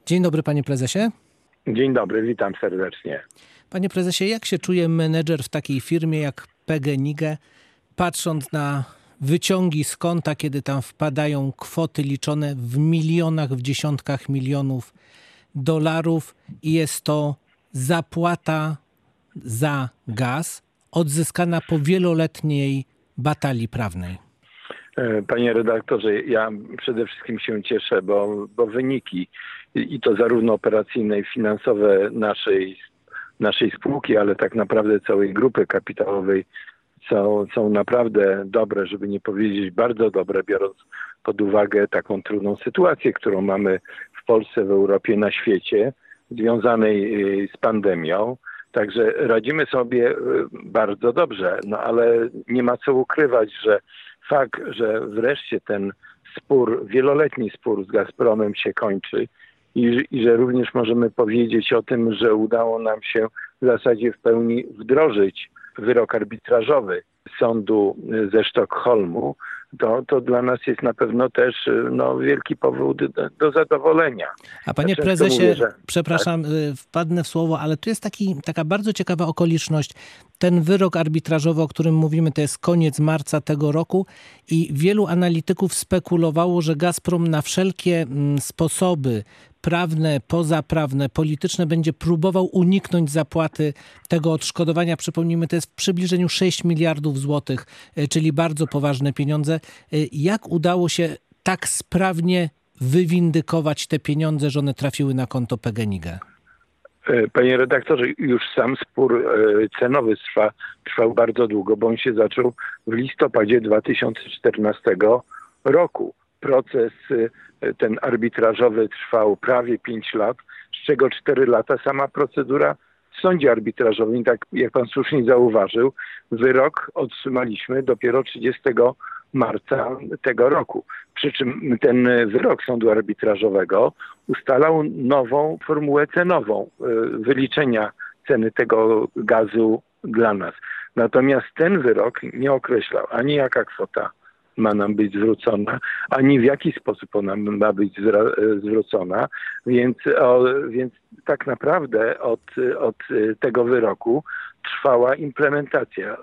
Dzień dobry, panie prezesie. Dzień dobry, witam serdecznie. Panie prezesie, jak się czuje menedżer w takiej firmie jak PGNiG, patrząc na wyciągi z konta, kiedy tam wpadają kwoty liczone w milionach, w dziesiątkach milionów dolarów i jest to zapłata za gaz odzyskana po wieloletniej batalii prawnej? Panie redaktorze, ja przede wszystkim się cieszę, bo wyniki i to zarówno operacyjne i finansowe naszej spółki, ale tak naprawdę całej grupy kapitałowej są naprawdę dobre, żeby nie powiedzieć bardzo dobre, biorąc pod uwagę taką trudną sytuację, którą mamy w Polsce, w Europie, na świecie, związanej z pandemią. Także radzimy sobie bardzo dobrze, no ale nie ma co ukrywać, że fakt, że wreszcie ten spór, wieloletni spór z Gazpromem się kończy i że również możemy powiedzieć o tym, że udało nam się w zasadzie w pełni wdrożyć wyrok arbitrażowy sądu ze Sztokholmu, to dla nas jest na pewno też wielki powód do zadowolenia. A panie prezesie, przepraszam, wpadnę w słowo, ale tu jest taka bardzo ciekawa okoliczność. Ten wyrok arbitrażowy, o którym mówimy, to jest koniec marca tego roku i wielu analityków spekulowało, że Gazprom na wszelkie sposoby prawne, pozaprawne, polityczne będzie próbował uniknąć zapłaty tego odszkodowania. Przypomnijmy, to jest w przybliżeniu 6 miliardów złotych, czyli bardzo poważne pieniądze. Jak udało się tak sprawnie wywindykować te pieniądze, że one trafiły na konto PGNiG? Panie redaktorze, już sam spór cenowy trwał bardzo długo, bo on się zaczął w listopadzie 2014 roku. Proces ten arbitrażowy trwał prawie 5 lat, z czego 4 lata sama procedura w sądzie arbitrażowym. Tak jak pan słusznie zauważył, wyrok otrzymaliśmy dopiero 30 marca tego roku. Przy czym ten wyrok sądu arbitrażowego ustalał nową formułę cenową wyliczenia ceny tego gazu dla nas. Natomiast ten wyrok nie określał ani jaka kwota ma nam być zwrócona, ani w jaki sposób ona ma być zwrócona, więc tak naprawdę od tego wyroku trwała implementacja.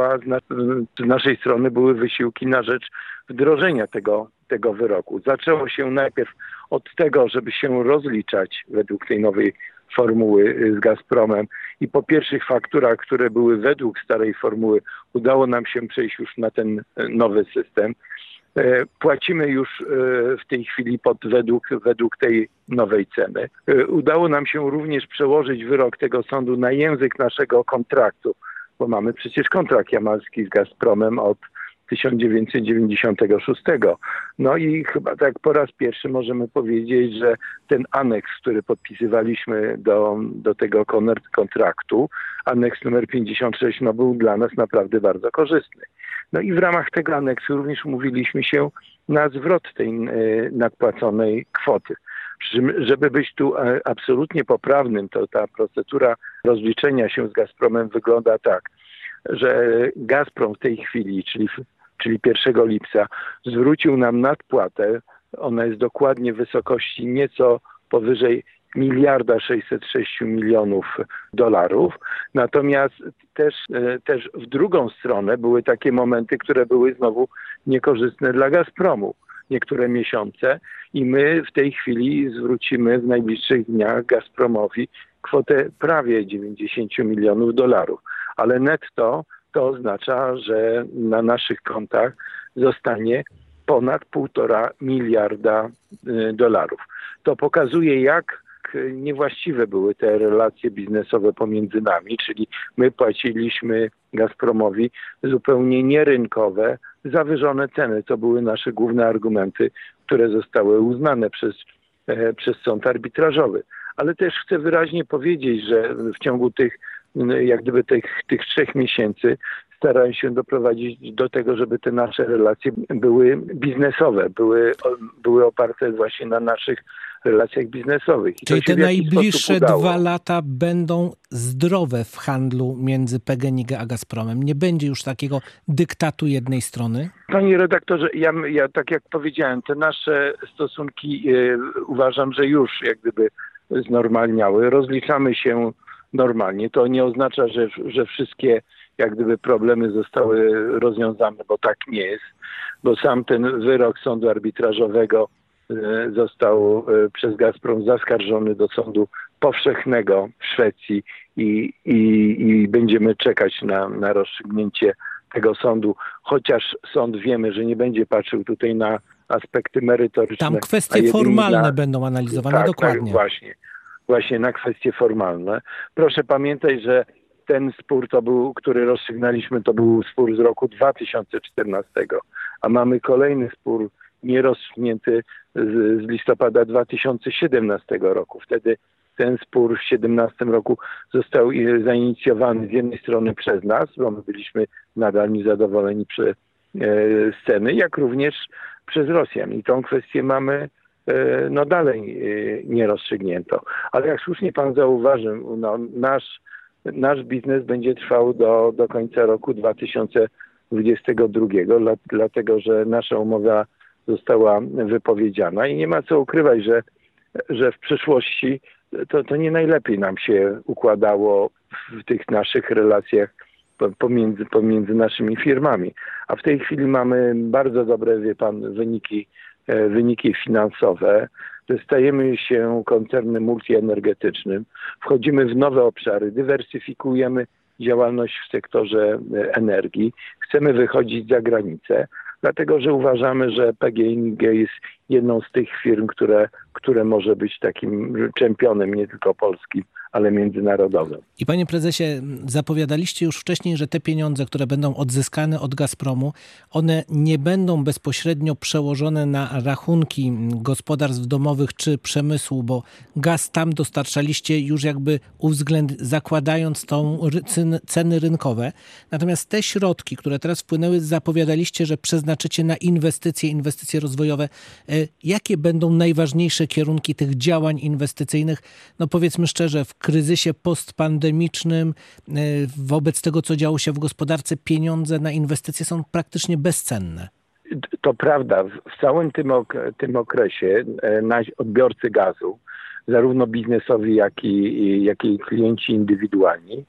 Z naszej strony były wysiłki na rzecz wdrożenia tego wyroku. Zaczęło się najpierw od tego, żeby się rozliczać według tej nowej formuły z Gazpromem i po pierwszych fakturach, które były według starej formuły, udało nam się przejść już na ten nowy system. Płacimy już w tej chwili według tej nowej ceny. Udało nam się również przełożyć wyrok tego sądu na język naszego kontraktu, bo mamy przecież kontrakt jamalski z Gazpromem od 1996. No i chyba tak po raz pierwszy możemy powiedzieć, że ten aneks, który podpisywaliśmy do tego kontraktu, aneks numer 56, był dla nas naprawdę bardzo korzystny. No i w ramach tego aneksu również umówiliśmy się na zwrot tej nadpłaconej kwoty. Przy czym, żeby być tu absolutnie poprawnym, to ta procedura rozliczenia się z Gazpromem wygląda tak, że Gazprom w tej chwili, czyli 1 lipca, zwrócił nam nadpłatę. Ona jest dokładnie w wysokości nieco powyżej 1,606 milionów dolarów. Natomiast też w drugą stronę były takie momenty, które były znowu niekorzystne dla Gazpromu. Niektóre miesiące i my w tej chwili zwrócimy w najbliższych dniach Gazpromowi kwotę prawie 90 milionów dolarów. Ale netto to oznacza, że na naszych kontach zostanie ponad 1,5 miliarda dolarów. To pokazuje, jak niewłaściwe były te relacje biznesowe pomiędzy nami, czyli my płaciliśmy Gazpromowi zupełnie nierynkowe, zawyżone ceny. To były nasze główne argumenty, które zostały uznane przez sąd arbitrażowy. Ale też chcę wyraźnie powiedzieć, że w ciągu tych 3 miesięcy starałem się doprowadzić do tego, żeby te nasze relacje były biznesowe, były oparte właśnie na naszych relacjach biznesowych. Czyli te najbliższe 2 lata będą zdrowe w handlu między PGNiG a Gazpromem? Nie będzie już takiego dyktatu jednej strony? Panie redaktorze, ja tak jak powiedziałem, te nasze stosunki uważam, że już jak gdyby znormalniały. Rozliczamy się normalnie. To nie oznacza, że wszystkie jak gdyby problemy zostały rozwiązane, bo tak nie jest. Bo sam ten wyrok sądu arbitrażowego został przez Gazprom zaskarżony do sądu powszechnego w Szwecji i będziemy czekać na rozstrzygnięcie tego sądu, chociaż sąd wiemy, że nie będzie patrzył tutaj na aspekty merytoryczne. Tam kwestie formalne będą analizowane, tak, dokładnie. Tak, właśnie na kwestie formalne. Proszę pamiętać, że ten spór który rozstrzygnaliśmy, to był spór z roku 2014, a mamy kolejny spór nierozstrzygnięty z listopada 2017 roku. Wtedy ten spór w 2017 roku został zainicjowany z jednej strony przez nas, bo my byliśmy nadal niezadowoleni z ceny, jak również przez Rosjan. I tą kwestię mamy dalej nierozstrzygnięto. Ale jak słusznie pan zauważył, nasz biznes będzie trwał do końca roku 2022, dlatego że nasza umowa została wypowiedziana i nie ma co ukrywać, że w przyszłości to nie najlepiej nam się układało w tych naszych relacjach pomiędzy naszymi firmami. A w tej chwili mamy bardzo dobre, wie pan, wyniki finansowe. Stajemy się koncernem multienergetycznym, wchodzimy w nowe obszary, dywersyfikujemy działalność w sektorze energii, chcemy wychodzić za granicę, dlatego że uważamy, że PGNiG jest jedną z tych firm, które może być takim czempionem nie tylko polskim, ale międzynarodowym. I panie prezesie, zapowiadaliście już wcześniej, że te pieniądze, które będą odzyskane od Gazpromu, one nie będą bezpośrednio przełożone na rachunki gospodarstw domowych czy przemysłu, bo gaz tam dostarczaliście już jakby zakładając tą ceny rynkowe. Natomiast te środki, które teraz wpłynęły, zapowiadaliście, że przeznaczycie na inwestycje rozwojowe. Jakie będą najważniejsze kierunki tych działań inwestycyjnych? No powiedzmy szczerze, w kryzysie postpandemicznym, wobec tego, co działo się w gospodarce, pieniądze na inwestycje są praktycznie bezcenne. To prawda. W całym tym okresie odbiorcy gazu, zarówno biznesowi, jak i klienci indywidualni,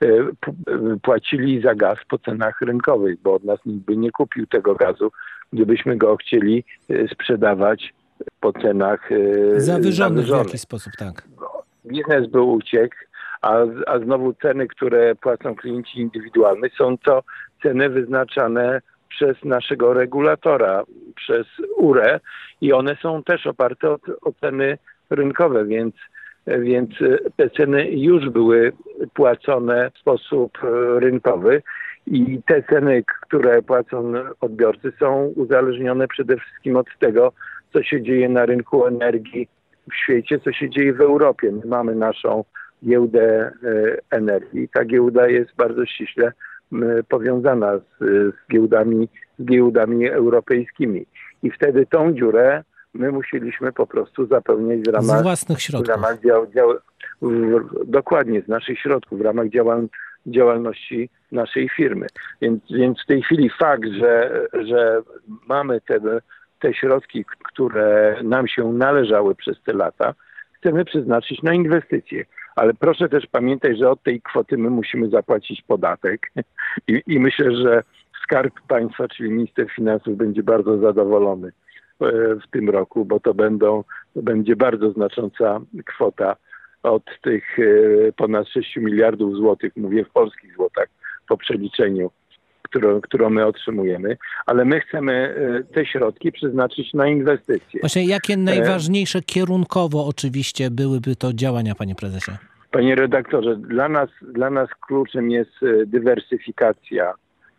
płacili za gaz po cenach rynkowych, bo od nas nikt by nie kupił tego gazu, gdybyśmy go chcieli sprzedawać po cenach zawyżonych w jakiś sposób, tak. Biznes był uciekł, a znowu ceny, które płacą klienci indywidualni, są to ceny wyznaczane przez naszego regulatora, przez URE i one są też oparte o ceny rynkowe, więc te ceny już były płacone w sposób rynkowy i te ceny, które płacą odbiorcy, są uzależnione przede wszystkim od tego, co się dzieje na rynku energii w świecie, co się dzieje w Europie. My mamy naszą giełdę energii. Ta giełda jest bardzo ściśle powiązana z giełdami europejskimi. I wtedy tą dziurę my musieliśmy po prostu zapełniać w ramach... Z własnych środków. W ramach dokładnie, z naszych środków, w ramach działalności naszej firmy. Więc w tej chwili fakt, że mamy te środki, które nam się należały przez te lata, chcemy przeznaczyć na inwestycje. Ale proszę też pamiętać, że od tej kwoty my musimy zapłacić podatek i myślę, że Skarb Państwa, czyli minister finansów, będzie bardzo zadowolony w tym roku, bo to będzie bardzo znacząca kwota od tych ponad 6 miliardów złotych, mówię w polskich złotach po przeliczeniu, którą my otrzymujemy, ale my chcemy te środki przeznaczyć na inwestycje. Właśnie jakie najważniejsze kierunkowo oczywiście byłyby to działania, panie prezesie? Panie redaktorze, dla nas kluczem jest dywersyfikacja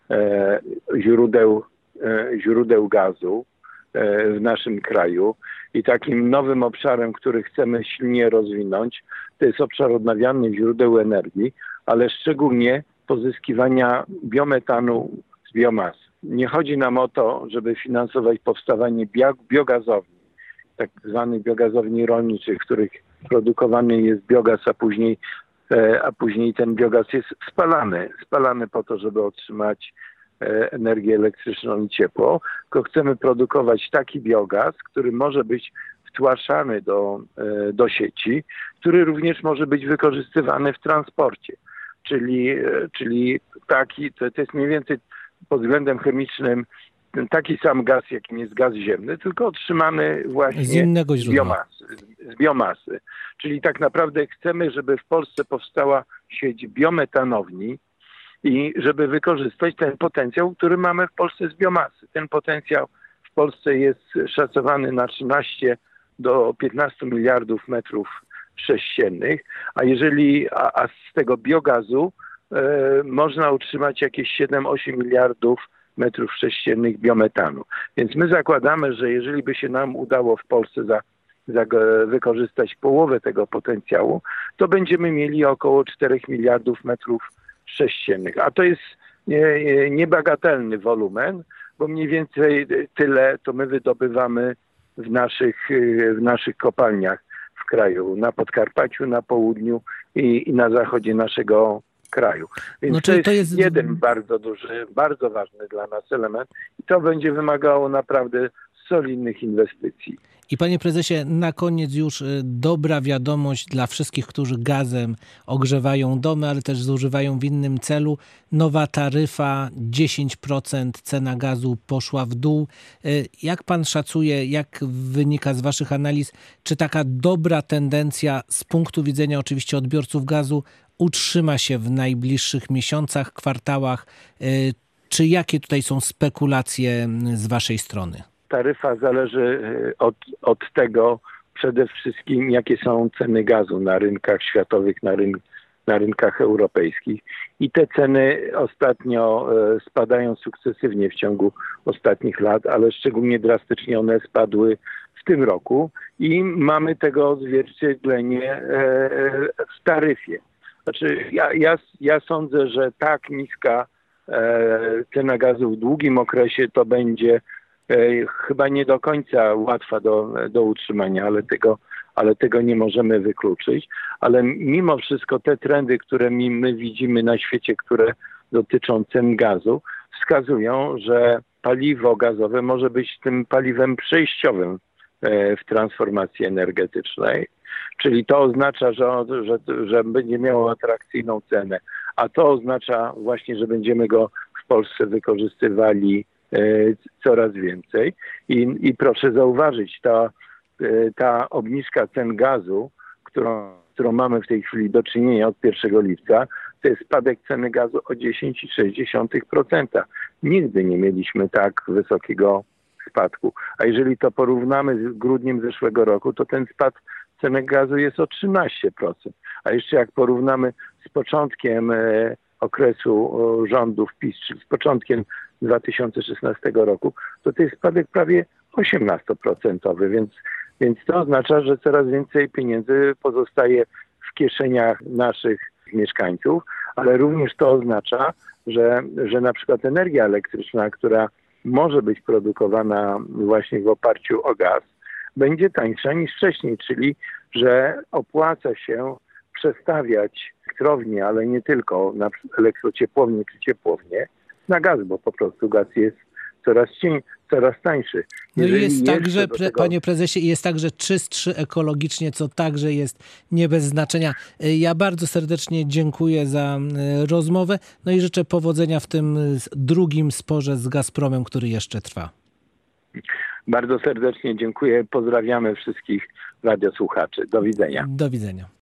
źródeł gazu w naszym kraju i takim nowym obszarem, który chcemy silnie rozwinąć, to jest obszar odnawialnych źródeł energii, ale szczególnie pozyskiwania biometanu z biomasy. Nie chodzi nam o to, żeby finansować powstawanie biogazowni tak zwanych biogazowni rolniczych, w których produkowany jest biogaz, a później ten biogaz jest spalany po to, żeby otrzymać energię elektryczną i ciepło, tylko chcemy produkować taki biogaz, który może być wtłaszczany do sieci, który również może być wykorzystywany w transporcie. Czyli taki, to jest mniej więcej pod względem chemicznym taki sam gaz, jakim jest gaz ziemny, tylko otrzymany właśnie z innego źródła. Z biomasy. Czyli tak naprawdę chcemy, żeby w Polsce powstała sieć biometanowni i żeby wykorzystać ten potencjał, który mamy w Polsce z biomasy. Ten potencjał w Polsce jest szacowany na 13 do 15 miliardów metrów sześciennych, a z tego biogazu można utrzymać jakieś 7-8 miliardów metrów sześciennych biometanu. Więc my zakładamy, że jeżeli by się nam udało w Polsce wykorzystać połowę tego potencjału, to będziemy mieli około 4 miliardów metrów sześciennych. A to jest niebagatelny wolumen, bo mniej więcej tyle to my wydobywamy w naszych kopalniach w kraju, na Podkarpaciu, na południu i na zachodzie naszego kraju. Więc to jest jeden bardzo duży, bardzo ważny dla nas element i to będzie wymagało naprawdę solidnych inwestycji. I panie prezesie, na koniec już dobra wiadomość dla wszystkich, którzy gazem ogrzewają domy, ale też zużywają w innym celu. Nowa taryfa, 10% cena gazu poszła w dół. Jak pan szacuje, jak wynika z waszych analiz, czy taka dobra tendencja z punktu widzenia oczywiście odbiorców gazu utrzyma się w najbliższych miesiącach, kwartałach? Czy jakie tutaj są spekulacje z waszej strony? Taryfa zależy od tego przede wszystkim, jakie są ceny gazu na rynkach światowych, na rynkach europejskich. I te ceny ostatnio spadają sukcesywnie w ciągu ostatnich lat, ale szczególnie drastycznie one spadły w tym roku i mamy tego odzwierciedlenie w taryfie. Znaczy ja sądzę, że tak niska cena gazu w długim okresie to będzie chyba nie do końca łatwa do utrzymania, ale tego nie możemy wykluczyć. Ale mimo wszystko te trendy, które my widzimy na świecie, które dotyczą cen gazu, wskazują, że paliwo gazowe może być tym paliwem przejściowym w transformacji energetycznej. Czyli to oznacza, że będzie miało atrakcyjną cenę, a to oznacza właśnie, że będziemy go w Polsce wykorzystywali coraz więcej. I proszę zauważyć, ta obniżka cen gazu, którą mamy w tej chwili do czynienia od 1 lipca, to jest spadek ceny gazu o 10,6%. Nigdy nie mieliśmy tak wysokiego spadku. A jeżeli to porównamy z grudniem zeszłego roku, to ten spad ceny gazu jest o 13%. A jeszcze jak porównamy z początkiem okresu rządów PiS, czyli z początkiem 2016 roku, to jest spadek prawie 18%, więc to oznacza, że coraz więcej pieniędzy pozostaje w kieszeniach naszych mieszkańców, ale również to oznacza, że na przykład energia elektryczna, która może być produkowana właśnie w oparciu o gaz, będzie tańsza niż wcześniej, czyli że opłaca się przestawiać elektrownie, ale nie tylko na elektrociepłownie czy ciepłownie, na gaz, bo po prostu gaz jest coraz tańszy. No i jest tak, że panie prezesie, jest także czystszy ekologicznie, co także jest nie bez znaczenia. Ja bardzo serdecznie dziękuję za rozmowę, no i życzę powodzenia w tym drugim sporze z Gazpromem, który jeszcze trwa. Bardzo serdecznie dziękuję. Pozdrawiamy wszystkich radiosłuchaczy. Do widzenia. Do widzenia.